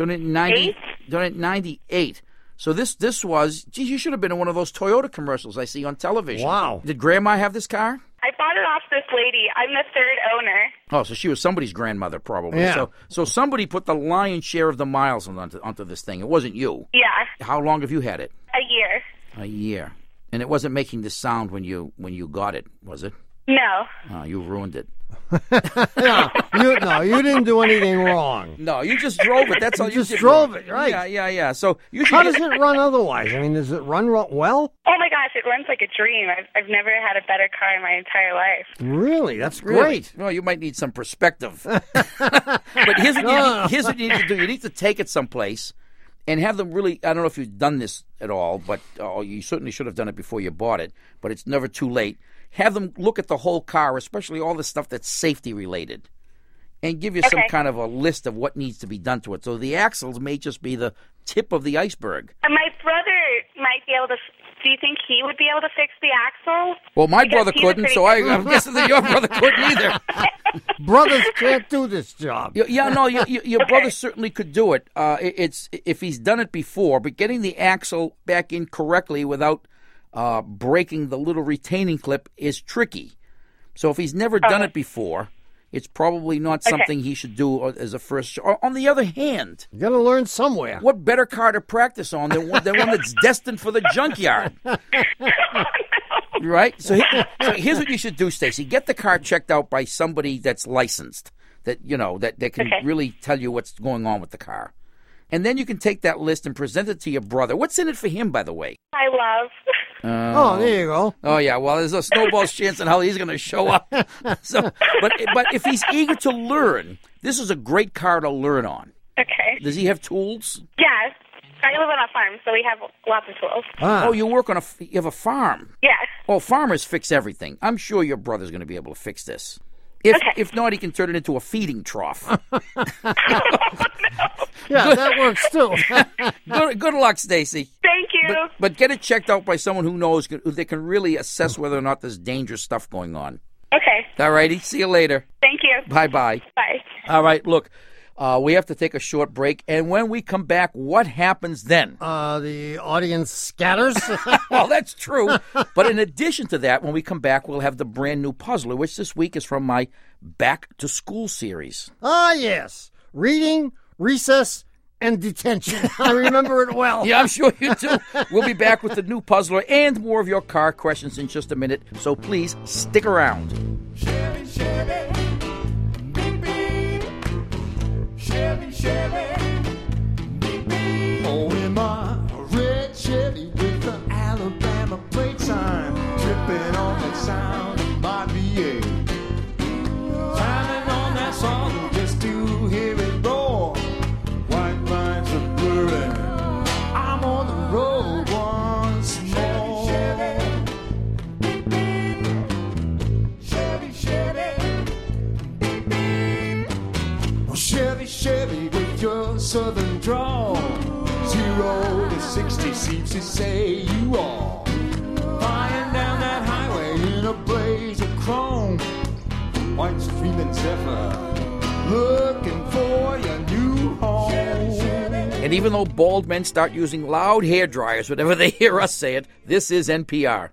A: 298. So this was, geez, you should have been in one of those Toyota commercials I see on television.
B: Wow.
A: Did Grandma have this car?
I: I bought it off this lady. I'm the third owner.
A: Oh, so she was somebody's grandmother, probably.
B: Yeah.
A: So somebody put the lion's share of the miles onto this thing. It wasn't you.
I: Yeah.
A: How long have you had it?
I: A year.
A: A year. And it wasn't making this sound when you got it, was it?
I: No.
A: Oh, you ruined it.
B: No, you didn't do anything wrong.
A: No, you just drove it. That's all you
B: just
A: did
B: drove
A: wrong.
B: it, right?
A: Yeah. So you should
B: How does it run otherwise? I mean, does it run well?
I: Oh my gosh, it runs like a dream. I've never had a better car in my entire life.
B: Really? That's
A: Really?
B: great.
A: Well, you might need some perspective. But here's what you need to do. You need to take it someplace and have them really, I don't know if you've done this at all, but you certainly should have done it before you bought it, but it's never too late. Have them look at the whole car, especially all the stuff that's safety related, and give you some kind of a list of what needs to be done to it. So the axles may just be the tip of the iceberg.
I: My brother might be able to. Do you think he would be able to fix the axle?
A: Well, my brother couldn't, so I'm guessing that your brother couldn't either.
B: Brothers can't do this job.
A: Your brother certainly could do it. It's if he's done it before, but getting the axle back in correctly without breaking the little retaining clip is tricky. So if he's never done it before, it's probably not something he should do as a first shot. On the other hand,
B: you got to learn somewhere.
A: What better car to practice on than one that's destined for the junkyard? Right? So here's what you should do, Stacy. Get the car checked out by somebody that's licensed, that can really tell you what's going on with the car. And then you can take that list and present it to your brother. What's in it for him, by the way?
I: I love.
B: There you go.
A: Oh, yeah. Well, there's a snowball's chance in hell he's going to show up. But if he's eager to learn, this is a great car to learn on.
I: Okay.
A: Does he have tools?
I: Yes. I live on a farm, so we have lots of tools.
A: Oh, you work on you have a farm?
I: Yes.
A: Oh, farmers fix everything. I'm sure your brother's going to be able to fix this. If not, he can turn it into a feeding trough.
B: Yeah, that works too.
A: Good luck, Stacy.
I: Thank you.
A: But get it checked out by someone who knows, who they can really assess whether or not there's dangerous stuff going on.
I: Okay.
A: All righty. See you later.
I: Thank you.
A: Bye-bye.
I: Bye.
A: All right, look, we have to take a short break, and when we come back, what happens then?
B: The audience scatters.
A: Well, that's true. But in addition to that, when we come back, we'll have the brand new puzzler, which this week is from my Back to School series.
B: Ah, yes. Reading, recess, and detention. I remember it well.
A: Yeah, I'm sure you do. We'll be back with the new puzzler and more of your car questions in just a minute, so please stick around.
F: Chevy, Chevy, beep, beep. Chevy, Chevy, beep, beep. Oh, in my red Chevy with the Alabama plate sign, tripping on that sound by VA. Timing on that song just to hear it roar. White lines are blurring. I'm on the road.
J: know the 60 seats that say you are flying down that highway in a blaze of chrome. White streaming Zephyr, looking for your new home.
A: And even though bald men start using loud hair dryers whenever they hear us say it, this is NPR.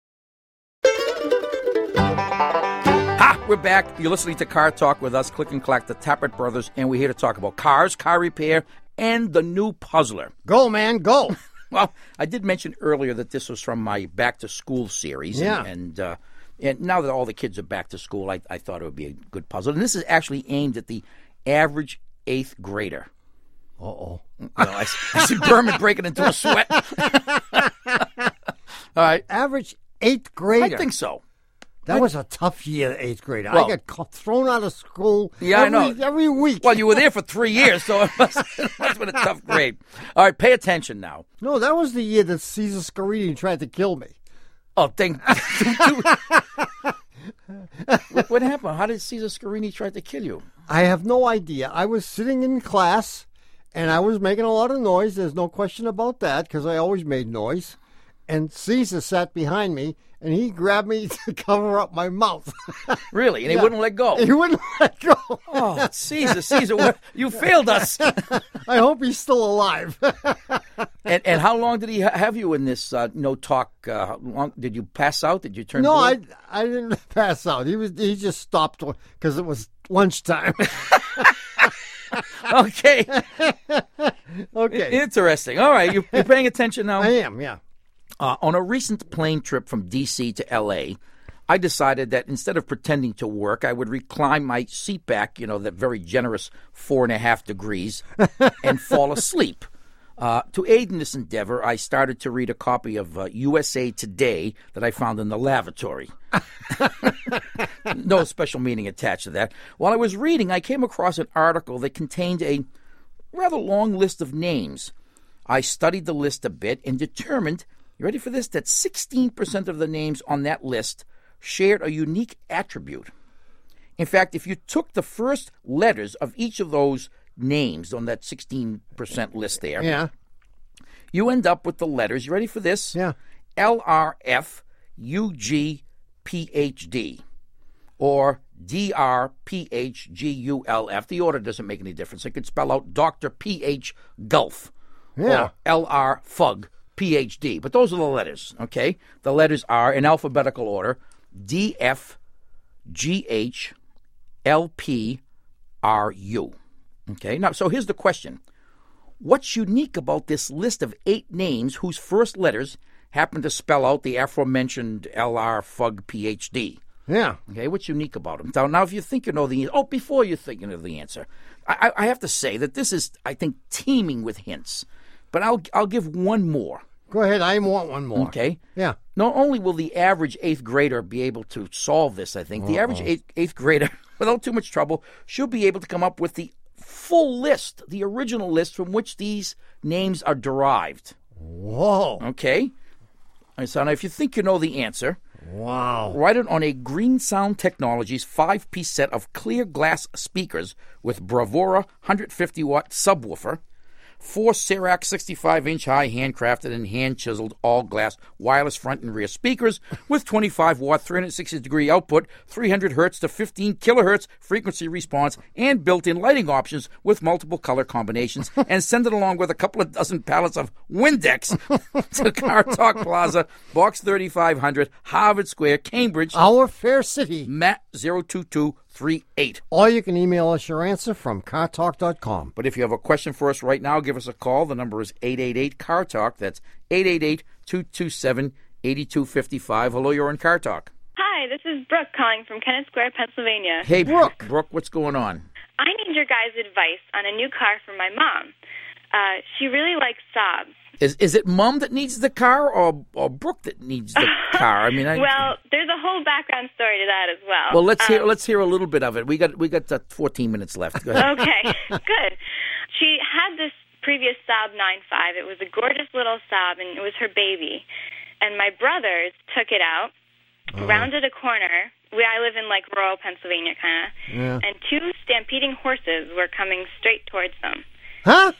A: Ha! We're back. You're listening to Car Talk with us, Click and Clack, the Tappert Brothers, and we're here to talk about cars, car repair, and the new Puzzler.
B: Go, man, go.
A: Well, I did mention earlier that this was from my Back to School series.
B: Yeah.
A: And now that all the kids are back to school, I thought it would be a good puzzle. And this is actually aimed at the average 8th grader.
B: Uh-oh.
A: No, I see Berman breaking into a sweat. All right.
B: Average 8th grader.
A: I think so.
B: That was a tough year, 8th grader.
A: Well,
B: I got thrown out of school
A: I know.
B: every week.
A: Well, you were there for 3 years, so it must have been a tough grade. All right, pay attention now.
B: No, that was the year that Caesar Scarini tried to kill me.
A: Oh, what happened? How did Caesar Scarini try to kill you?
B: I have no idea. I was sitting in class, and I was making a lot of noise. There's no question about that, because I always made noise. And Caesar sat behind me, and he grabbed me to cover up my mouth.
A: Really? And he wouldn't let go?
B: He wouldn't let go.
A: Oh, Caesar, you failed us.
B: I hope he's still alive.
A: And how long did he have you in this no talk? Did you pass out? Did you turn
B: No,
A: blue?
B: I didn't pass out. He just stopped because it was lunchtime.
A: Okay.
B: Okay.
A: Interesting. All right, you're paying attention now?
B: I am, yeah.
A: On a recent plane trip from D.C. to L.A., I decided that instead of pretending to work, I would recline my seat back, that very generous 4.5 degrees, and fall asleep. To aid in this endeavor, I started to read a copy of USA Today that I found in the lavatory. No special meaning attached to that. While I was reading, I came across an article that contained a rather long list of names. I studied the list a bit and determined, you ready for this, that 16% of the names on that list shared a unique attribute. In fact, if you took the first letters of each of those names on that 16% list there,
B: Yeah.
A: you end up with the letters, you ready for this?
B: Yeah.
A: LRFUGPHD or DRPHGULF. The order doesn't make any difference. It could spell out Dr. PH Gulf
B: Yeah.
A: or LR Fug PhD. But those are the letters, okay? The letters are, in alphabetical order, DFGHLPRU. Okay, now, so here's the question. What's unique about this list of 8 names whose first letters happen to spell out the aforementioned LR Fug PhD?
B: Yeah.
A: Okay, what's unique about them? Now, if you think you know the answer, before you're thinking of the answer, I have to say that this is, I think, teeming with hints. But I'll give one more.
B: Go ahead. I want one more.
A: Okay?
B: Yeah.
A: Not only will the average 8th grader be able to solve this, I think, the average 8th grader, without too much trouble, should be able to come up with the full list, the original list from which these names are derived.
B: Whoa.
A: Okay? So now if you think you know the answer,
B: Wow.
A: write it on a Green Sound Technologies 5-piece set of clear glass speakers with Bravura 150-watt subwoofer, 4 Serac 65-inch high handcrafted and hand-chiseled all-glass wireless front and rear speakers with 25-watt 360-degree output, 300 hertz to 15 kilohertz frequency response, and built-in lighting options with multiple color combinations, and send it along with a couple of dozen pallets of Windex to Car Talk Plaza, Box 3500, Harvard Square, Cambridge.
B: Our fair city.
A: Matt 02238.
B: Or you can email us your answer from cartalk.com.
A: But if you have a question for us right now, give us a call. The number is 888-CAR-TALK. That's 888-227-8255. Hello, you're on Car Talk.
K: Hi, this is Brooke calling from Kennett Square, Pennsylvania.
A: Hey, Brooke. Brooke, what's going on?
K: I need your guys' advice on a new car for my mom. She really likes Saabs.
A: Is it Mom that needs the car or Brooke that needs the car? I mean,
K: well, there's a whole background story to that as well.
A: Well, let's hear a little bit of it. We got 14 minutes left. Go ahead.
K: Okay, good. She had this previous Saab 9.5. It was a gorgeous little Saab, and it was her baby. And my brothers took it out, rounded a corner. I live in like rural Pennsylvania, kind of, and 2 stampeding horses were coming straight towards them.
B: Huh?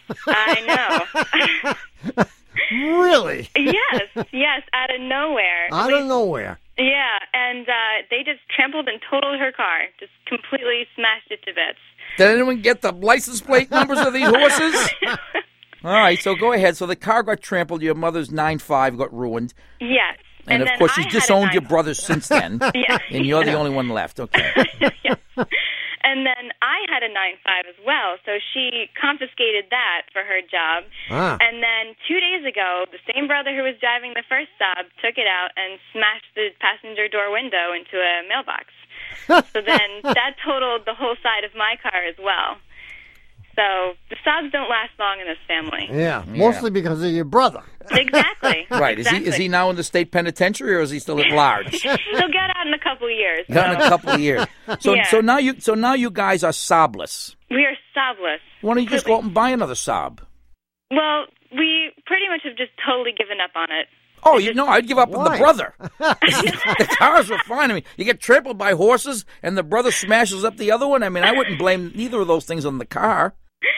C: I know.
B: Really?
C: Yes, out of nowhere.
B: Out of nowhere.
C: Yeah, and they just trampled and totaled her car, just completely smashed it to bits.
A: Did anyone get the license plate numbers of these horses? All right, so go ahead. So the car got trampled. Your mother's 9.5 got ruined.
C: Yes.
A: And of
C: then
A: course, she's
C: I had
A: disowned
C: a
A: your brothers since then.
C: Yeah.
A: And you're the only one left. Okay.
C: Yes. And then I had a 9.5 as well, so she confiscated that for her job.
B: Ah.
C: And then 2 days ago, the same brother who was driving the first Saab took it out and smashed the passenger door window into a mailbox. So then that totaled the whole side of my car as well. So the Saabs don't last long in this family.
B: Yeah, mostly because of your brother.
C: Exactly.
A: Right.
C: Exactly.
A: Is he now in the state penitentiary, or is he still at large?
C: He'll get out in a couple of years.
A: Got in a couple of years. So
C: Yeah.
A: so now you guys are Saabless.
C: We are Saabless.
A: Why don't you just go out and buy another Saab?
C: Well, we pretty much have just totally given up on it.
A: Oh, I'd give up on the
B: Why?
A: brother. The cars were fine. I mean, you get trampled by horses, and the brother smashes up the other one. I mean, I wouldn't blame either of those things on the car.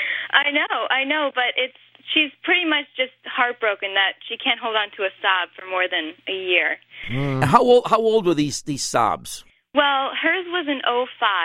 C: I know, but she's pretty much just heartbroken that she can't hold on to a Saab for more than a year.
A: How old were these Saabs?
C: Well, hers was an 05,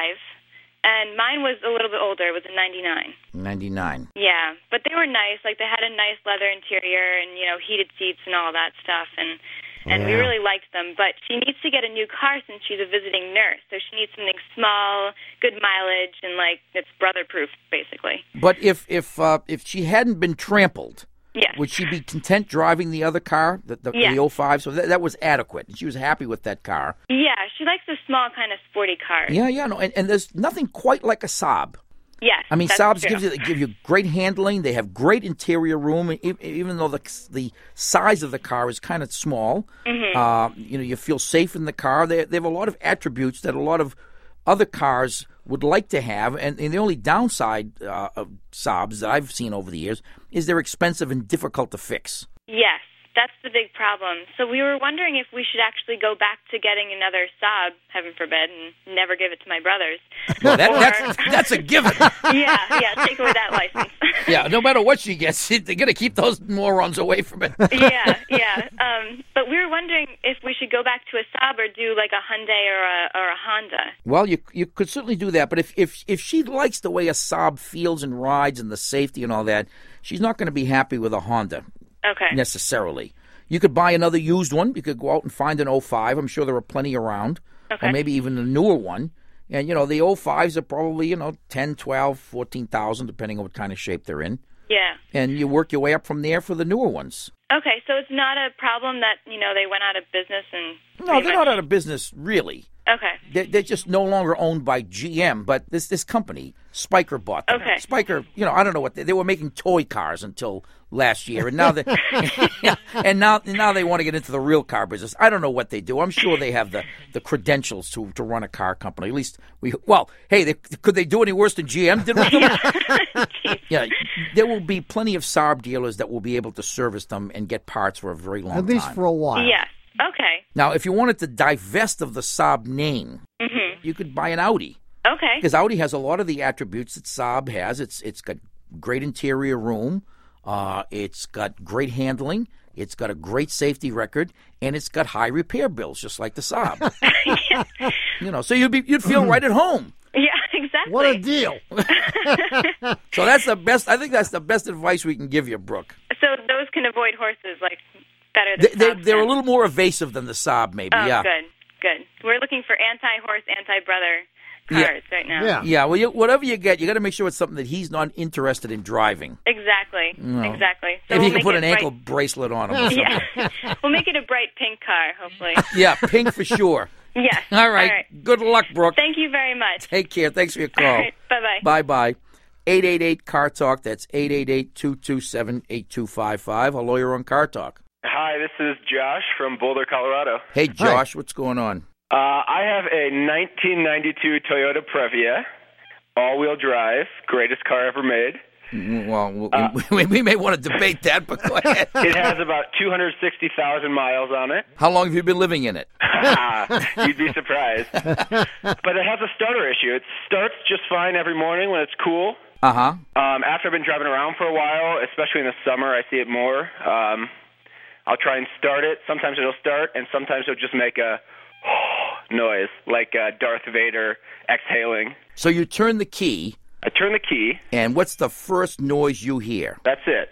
C: and mine was a little bit older. It was a 99.
A: 99.
C: Yeah, but they were nice. Like, they had a nice leather interior and, heated seats and all that stuff, and we really liked them. But she needs to get a new car since she's a visiting nurse, so she needs something small, good mileage, and, it's brother-proof, basically.
A: But if she hadn't been trampled,
C: Yes.
A: would she be content driving the other car, the
C: Yes.
A: 05? So that was adequate. She was happy with that car.
C: Yeah, she likes the small kind of sporty cars.
A: Yeah, no, and there's nothing quite like a Saab.
C: Yes,
A: I mean,
C: that's
A: Saabs
C: true.
A: give you great handling. They have great interior room, even though the size of the car is kind of small.
C: Mm-hmm.
A: You feel safe in the car. They have a lot of attributes that a lot of other cars would like to have, and the only downside of Saabs that I've seen over the years is they're expensive and difficult to fix.
C: Yes, that's the big problem. So we were wondering if we should actually go back to getting another Saab, heaven forbid, and never give it to my brothers.
A: Well, that's a given.
C: Yeah, take away that license.
A: Yeah, no matter what she gets, they're going to keep those morons away from it.
C: Yeah. But we were wondering if we should go back to a Saab or do like a Hyundai or a Honda.
A: Well, you could certainly do that, but if she likes the way a Saab feels and rides and the safety and all that, she's not going to be happy with a Honda.
C: Okay.
A: Necessarily. You could buy another used one. You could go out and find an 05. I'm sure there are plenty around.
C: Okay.
A: Or maybe even a newer one. And, the 05s are probably, 10, 12, 14,000, depending on what kind of shape they're in.
C: Yeah.
A: And you work your way up from there for the newer ones.
C: Okay, so it's not a problem that, they went out of business and...
A: No, they're not out of business, really.
C: Okay.
A: They're just no longer owned by GM, but this company, Spiker, bought them.
C: Okay.
A: Spiker, I don't know what they were making toy cars until last year, and now they now they want to get into the real car business. I don't know what they do. I'm sure they have the credentials to run a car company. At least could they do any worse than GM did with them? Yeah, there will be plenty of Saab dealers that will be able to service them and get parts for a very long time.
B: At least for a while.
C: Yes. Okay.
A: Now, if you wanted to divest of the Saab name, you could buy an Audi.
C: Okay.
A: Because Audi has a lot of the attributes that Saab has. It's got great interior room. It's got great handling. It's got a great safety record, and it's got high repair bills, just like the Saab. So you'd feel right at home.
C: Yeah, exactly.
B: What a deal.
A: So that's the best. I think that's the best advice we can give you, Brooke.
C: So those can avoid horses, better than Saabs
A: They're
C: can.
A: a little more evasive than the Saab, maybe.
C: Oh,
A: yeah.
C: Good. We're looking for anti-horse, anti-brother cars right now.
B: Yeah.
A: Yeah, well, whatever you get, you got to make sure it's something that he's not interested in driving.
C: Exactly. Exactly. So
A: Maybe you
C: we'll
A: can put
C: make
A: an
C: it
A: ankle bracelet on him or something.
C: Yeah. We'll make it a bright pink car, hopefully.
A: Yeah, pink for sure.
C: Yes.
A: All right. Good luck, Brooke.
C: Thank you very much.
A: Take care. Thanks for your call.
C: All right. Bye-bye.
A: Bye-bye. 888-CAR-TALK. That's 888-227-8255. Hello, you're on Car Talk.
E: Hi, this is Josh from Boulder, Colorado.
A: Hey, Josh, what's going on?
E: I have a 1992 Toyota Previa, all-wheel drive, greatest car ever made.
A: Well, we may want to debate that, but go ahead.
E: It has about 260,000 miles on it.
A: How long have you been living in it?
E: You'd be surprised. But it has a starter issue. It starts just fine every morning when it's cool.
A: Uh-huh.
H: After I've been driving around for a while, especially in the summer, I see it more. I'll try and start it. Sometimes it'll start, and sometimes it'll just make a noise, like Darth Vader exhaling.
A: So you turn the key.
H: I turn the key.
A: And what's the first noise you hear?
H: That's it.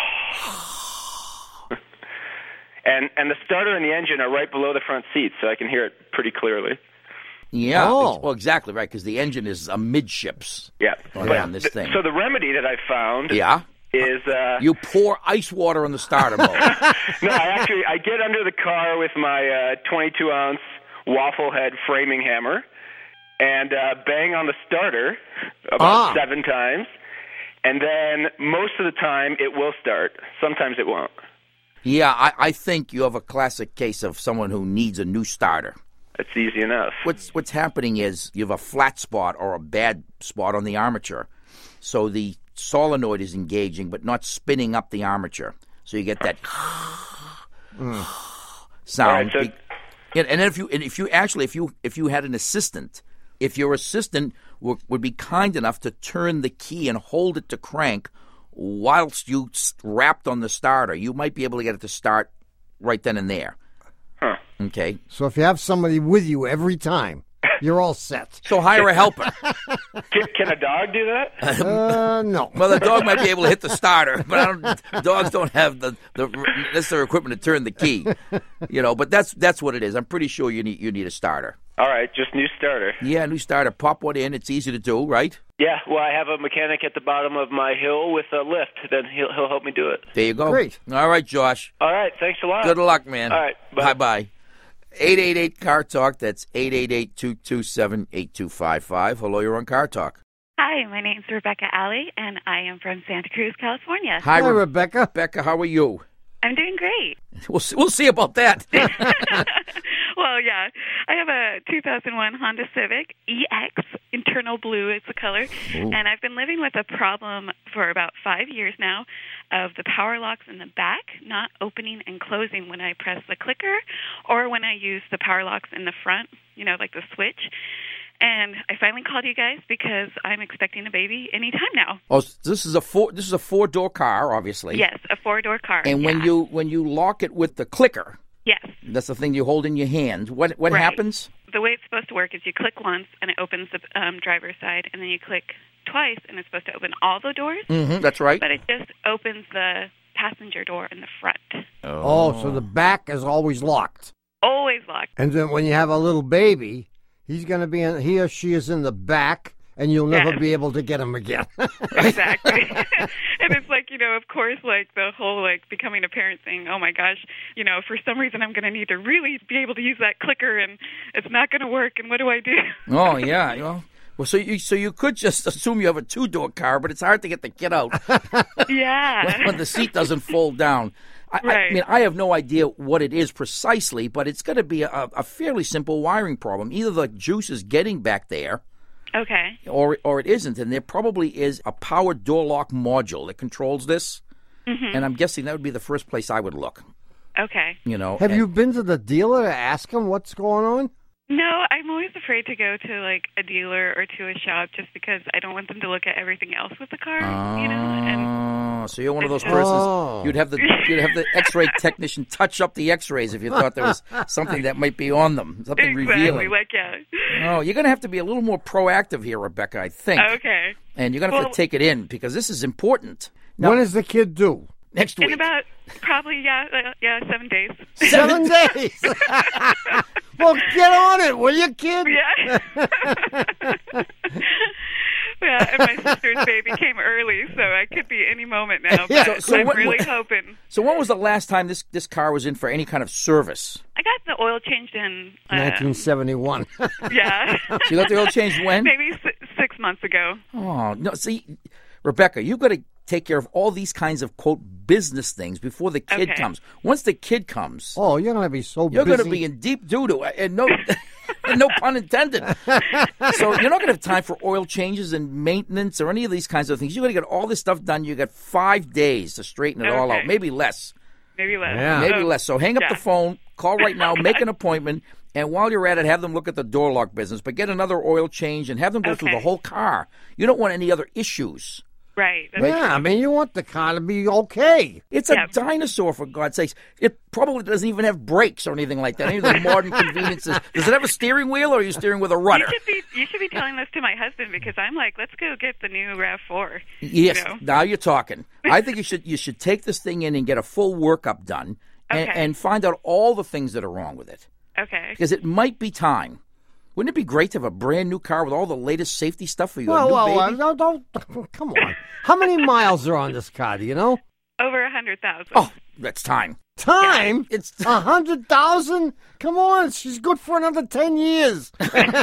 H: And the starter and the engine are right below the front seat, so I can hear it pretty clearly.
A: Yeah.
B: Oh.
A: Well, exactly right, because the engine is amidships.
H: Yeah.
A: On this thing.
H: So the remedy that I found is...
A: you pour ice water on the starter mode.
H: No, I get under the car with my 22-ounce waffle head framing hammer and bang on the starter about 7 times, and then most of the time it will start. Sometimes it won't.
A: Yeah, I think you have a classic case of someone who needs a new starter.
H: It's easy enough.
A: What's happening is you have a flat spot or a bad spot on the armature. So the solenoid is engaging but not spinning up the armature. So you get that sound.
H: Right,
A: and if you had an assistant, if your assistant would be kind enough to turn the key and hold it to crank whilst you wrapped on the starter, you might be able to get it to start right then and there.
H: Huh.
A: Okay.
B: So if you have somebody with you every time, you're all set.
A: So hire a helper.
H: Can a dog do that?
B: No.
A: Well, the dog might be able to hit the starter, but dogs don't have the necessary equipment to turn the key. But that's what it is. I'm pretty sure you need a starter.
H: All right, just new starter.
A: Yeah, new starter. Pop one in. It's easy to do, right?
H: Yeah, well, I have a mechanic at the bottom of my hill with a lift. Then he'll help me do it.
A: There you go.
B: Great.
A: All right, Josh.
H: All right, thanks a lot.
A: Good luck, man.
H: All right,
A: bye-bye. 888-CAR-TALK. That's 888-227-8255. Hello, you're on Car Talk.
L: Hi, my name's Rebecca Alley, and I am from Santa Cruz, California.
B: Hi, Rebecca.
A: Rebecca, how are you?
L: I'm doing great.
A: We'll see about that.
L: Well, yeah. I have a 2001 Honda Civic EX, internal blue is the color, and I've been living with a problem for about 5 years now of the power locks in the back not opening and closing when I press the clicker or when I use the power locks in the front, like the switch. And I finally called you guys because I'm expecting a baby anytime now.
A: Oh, this is a 4-door car, obviously.
L: Yes, a 4-door car.
A: And when you lock it with the clicker,
L: yes,
A: that's the thing you hold in your hand. What happens?
L: The way it's supposed to work is you click once and it opens the driver's side, and then you click twice and it's supposed to open all the doors.
A: Mm-hmm, that's right.
L: But it just opens the passenger door in the front.
B: Oh, so the back is always locked.
L: Always locked.
B: And then when you have a little baby, he's going to be he or she is in the back, and you'll never be able to get him again.
L: Exactly. And it's like, of course, like the whole becoming a parent thing. Oh my gosh, for some reason I'm going to need to really be able to use that clicker, and it's not going to work. And what do I do?
A: Oh yeah, Well, so you could just assume you have a 2-door car, but it's hard to get the kid out.
L: Yeah.
A: when the seat doesn't fold down.
L: Right.
A: I have no idea what it is precisely, but it's going to be a fairly simple wiring problem. Either the juice is getting back there,
L: okay,
A: or it isn't, and there probably is a power door lock module that controls this. Mm-hmm. And I'm guessing that would be the first place I would look.
L: Okay.
B: Have you been to the dealer to ask him what's going on?
L: No, I'm always afraid to go to a dealer or to a shop just because I don't want them to look at everything else with the car, And
A: so you're one of those persons. You'd have the X-ray technician touch up the X-rays if you thought there was something that might be on them, something revealing. Oh, you're going to have to be a little more proactive here, Rebecca, I think.
L: Okay.
A: And you're going to have to take it in because this is important. Now,
B: when is the kid due?
A: Next week.
L: In about probably 7 days.
B: 7 days. Well, get on it, will you, kid?
L: Yeah. Yeah, and my sister's baby came early, so I could be any moment now. But I'm really hoping.
A: So when was the last time this car was in for any kind of service?
L: I got the oil changed in
B: 1971.
L: Yeah.
A: So you got the oil changed when?
L: Maybe 6 months ago.
A: Oh no! See, Rebecca, you've got to take care of all these kinds of, quote, business things before the kid comes. Once the kid comes...
B: Oh, you're going to be so busy.
A: You're going to be in deep doo-doo, and no pun intended. So you're not going to have time for oil changes and maintenance or any of these kinds of things. You're going to get all this stuff done. You got 5 days to straighten it all out, maybe less.
L: Maybe less.
B: Yeah.
A: Maybe less. So hang up the phone, call right now, make an appointment, And while you're at it, have them look at the door lock business, but get another oil change and have them go through the whole car. You don't want any other issues.
L: Right.
B: Yeah, I mean, you want the car to be okay.
A: It's a dinosaur, for God's sakes. It probably doesn't even have brakes or anything like that. Any of the modern conveniences. Does it have a steering wheel, or are you steering with a rudder?
L: You should be telling this to my husband, because I'm like, let's go get the new RAV4.
A: Yes,
L: you know?
A: Now you're talking. I think you should take this thing in and get a full workup done and find out all the things that are wrong with it.
L: Okay.
A: Because it might be time. Wouldn't it be great to have a brand new car with all the latest safety stuff for you? Baby?
B: No, don't. Come on. How many miles are on this car? Do you know?
L: Over 100,000.
A: Oh, that's time.
B: Time? Yeah. It's 100,000? Come on, she's good for another 10 years.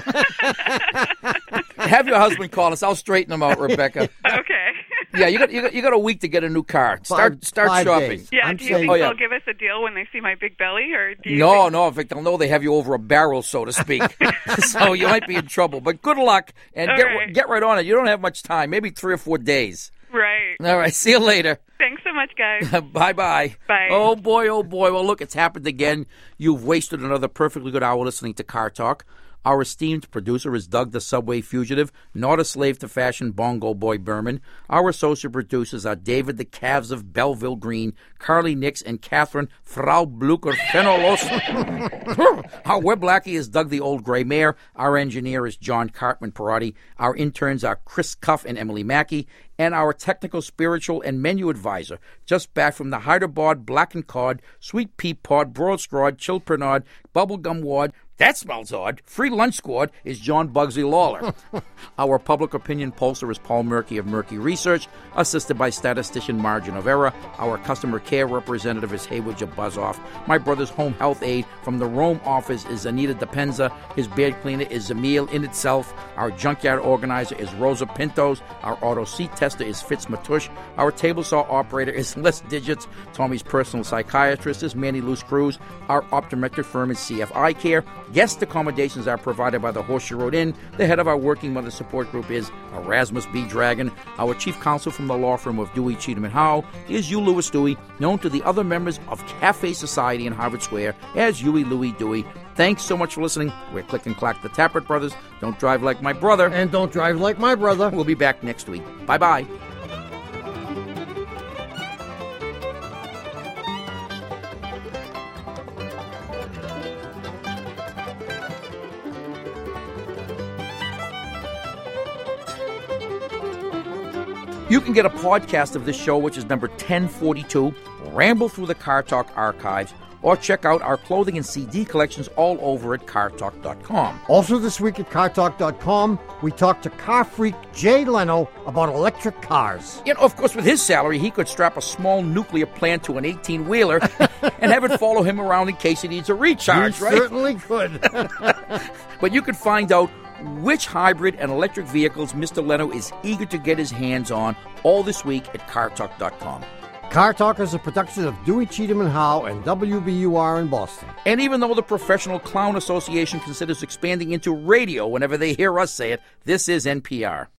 A: Have your husband call us. I'll straighten him out, Rebecca.
L: Okay.
A: Yeah, you got a week to get a new car. Start shopping.
B: Days.
L: Yeah, do you think they'll give us a deal when they see my big belly, or do you
A: No. In fact, they'll know they have you over a barrel, so to speak. So you might be in trouble. But good luck, and get right on it. You don't have much time. Maybe 3 or 4 days.
L: Right.
A: All right. See you later.
L: Thanks so much, guys.
A: Bye-bye.
L: Bye.
A: Oh, boy. Well, look, it's happened again. You've wasted another perfectly good hour listening to Car Talk. Our esteemed producer is Doug the Subway Fugitive, not a slave to fashion, Bongo Boy Berman. Our associate producers are David the Calves of Belleville Green, Carly Nix, and Catherine Frau Blucher Fenolos. Our web lackey is Doug the Old Gray Mare. Our engineer is John Cartman Perotti. Our interns are Chris Cuff and Emily Mackey. And our technical, spiritual, and menu advisor, just back from the Hyderabad Black and Cod, Sweet Pea Pod, Broad Scrod, Chilpernod, Bubblegum Ward, that smells odd, Free Lunch Squad, is John Bugsy Lawler. Our public opinion pollster is Paul Murky of Murky Research, assisted by statistician Margin of Error. Our customer care representative is Haywood Jabuzoff. My brother's home health aide from the Rome office is Anita Depenza. His beard cleaner is Zamil in itself. Our junkyard organizer is Rosa Pintos. Our auto seat tester is Fitz Matush. Our table saw operator is Les Digits. Tommy's personal psychiatrist is Manny Luce Cruz. Our optometric firm is CFI Care. Guest accommodations are provided by the Horseshoe Road Inn. The head of our working mother support group is Erasmus B. Dragon. Our chief counsel from the law firm of Dewey, Cheatham & Howe is Hugh Lewis Dewey, known to the other members of Cafe Society in Harvard Square as Huey Louie Dewey. Thanks so much for listening. We're Click and Clack the Tappert Brothers. Don't drive like my brother.
B: And don't drive like my brother.
A: We'll be back next week. Bye-bye. You can get a podcast of this show, which is number 1042, ramble through the Car Talk archives, or check out our clothing and CD collections all over at cartalk.com.
B: Also this week at cartalk.com, we talked to car freak Jay Leno about electric cars.
A: You know, of course, with his salary, he could strap a small nuclear plant to an 18-wheeler and have it follow him around in case he needs a recharge, right?
B: Certainly could.
A: But you can find out which hybrid and electric vehicles Mr. Leno is eager to get his hands on all this week at cartalk.com.
B: Car Talk is a production of Dewey, Cheatham & Howe and WBUR in Boston.
A: And even though the Professional Clown Association considers expanding into radio whenever they hear us say it, this is NPR.